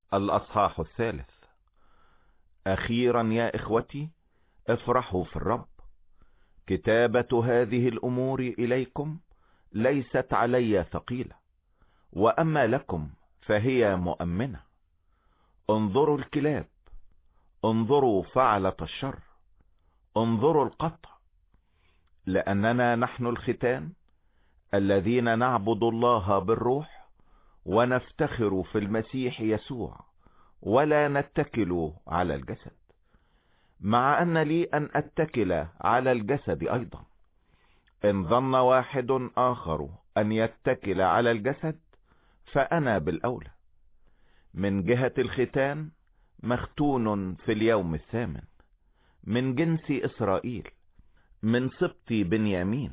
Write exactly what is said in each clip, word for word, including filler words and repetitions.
الأصحاح الثالث. أخيرا يا إخوتي افرحوا في الرب. كتابة هذه الأمور إليكم ليست علي ثقيلة، وأما لكم فهي مؤمنة. انظروا الكلاب، انظروا فعلة الشر، انظروا القطع، لأننا نحن الختان الذين نعبد الله بالروح ونفتخر في المسيح يسوع، ولا نتكل على الجسد، مع أن لي أن أتكل على الجسد أيضا. إن ظن واحد آخر أن يتكل على الجسد فأنا بالأولى. من جهة الختان مختون في اليوم الثامن، من جنس إسرائيل، من سبط بنيامين،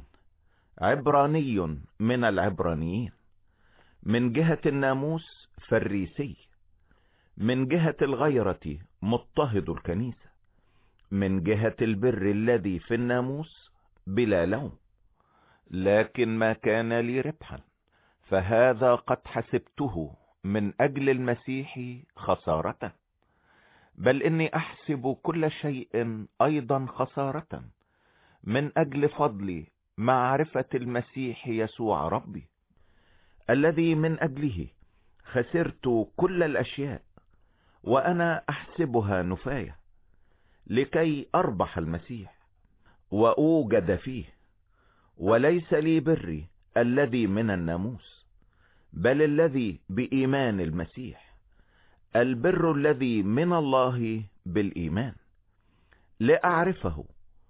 عبراني من العبرانيين، من جهة الناموس فريسي، من جهة الغيرة مضطهد الكنيسة، من جهة البر الذي في الناموس بلا لوم. لكن ما كان لي ربحا فهذا قد حسبته من أجل المسيح خسارة، بل إني أحسب كل شيء أيضا خسارة من أجل فضل معرفة المسيح يسوع ربي، الذي من أجله خسرت كل الأشياء وأنا أحسبها نفاية، لكي أربح المسيح وأوجد فيه، وليس لي بري الذي من الناموس، بل الذي بإيمان المسيح، البر الذي من الله بالإيمان، لأعرفه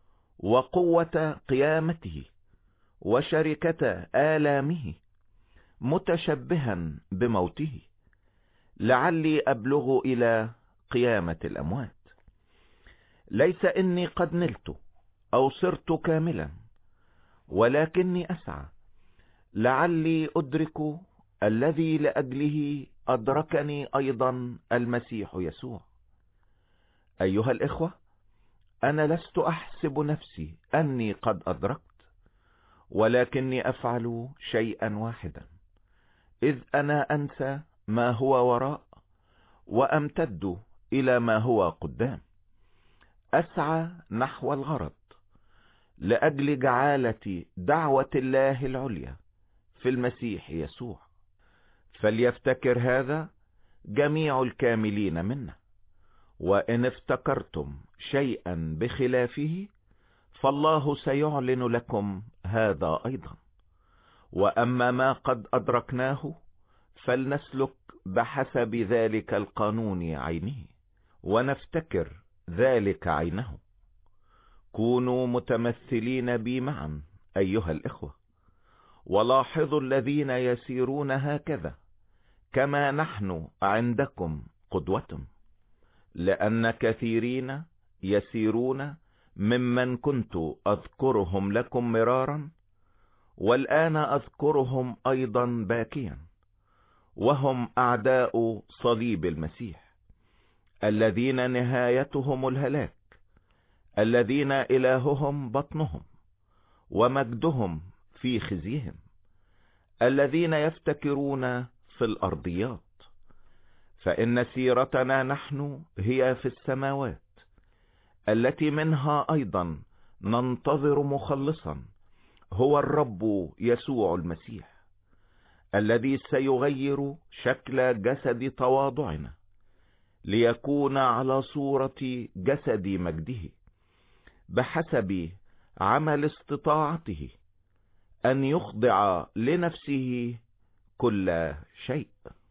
وقوة قيامته وشركة آلامه، متشبها بموته، لعلي أبلغ إلى قيامة الأموات. ليس إني قد نلت أو صرت كاملا، ولكني أسعى لعلي أدرك الذي لأجله أدركني أيضا المسيح يسوع. أيها الإخوة، أنا لست أحسب نفسي أني قد أدركت، ولكني أفعل شيئا واحدا، إذ أنا أنسى ما هو وراء وأمتد إلى ما هو قدام، أسعى نحو الغرض لأجل جعالة دعوة الله العليا في المسيح يسوع. فليفتكر هذا جميع الكاملين منا، وإن افتكرتم شيئا بخلافه فالله سيعلن لكم هذا أيضا. وأما ما قد أدركناه فلنسلك بحسب ذلك القانون عينه، ونفتكر ذلك عينه. كونوا متمثلين بي معا أيها الإخوة، ولاحظوا الذين يسيرون هكذا كما نحن عندكم قدوة، لأن كثيرين يسيرون ممن كنت أذكرهم لكم مرارا، والآن أذكرهم أيضا باكيا، وهم أعداء صليب المسيح، الذين نهايتهم الهلاك، الذين إلههم بطنهم ومجدهم في خزيهم، الذين يفتكرون في الأرضيات. فإن سيرتنا نحن هي في السماوات، التي منها أيضا ننتظر مخلصا، هو الرب يسوع المسيح، الذي سيغير شكل جسد تواضعنا ليكون على صورة جسد مجده، بحسب عمل استطاعته أن يخضع لنفسه كل شيء.